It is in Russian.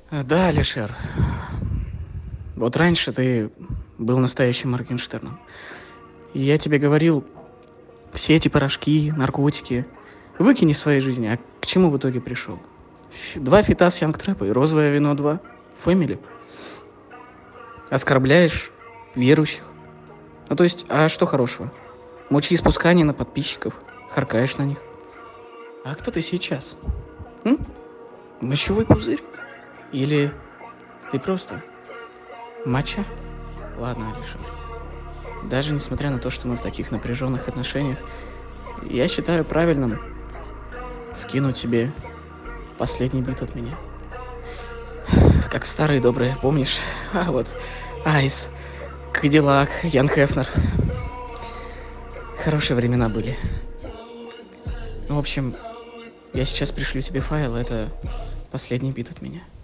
Да, Алишер, вот раньше ты был настоящим Моргенштерном. И я тебе говорил, все эти порошки, наркотики, выкини из своей жизни. А к чему в итоге пришел? Два фита с Янг Трэпа и розовое вино 2. Фэмили. Оскорбляешь верующих. Ну то есть, а что хорошего? Мочеиспускание на подписчиков. Харкаешь на них. А кто ты сейчас? М? Мочевой пузырь? Или ты просто моча? Ладно, Алишер. Даже несмотря на то, что мы в таких напряженных отношениях, я считаю правильным скинуть тебе последний бит от меня. Как в старые добрые, помнишь? А вот, Айс, Кадиллак, Ян Хефнер. Хорошие времена были. Ну, в общем, я сейчас пришлю тебе файл, это последний бит от меня.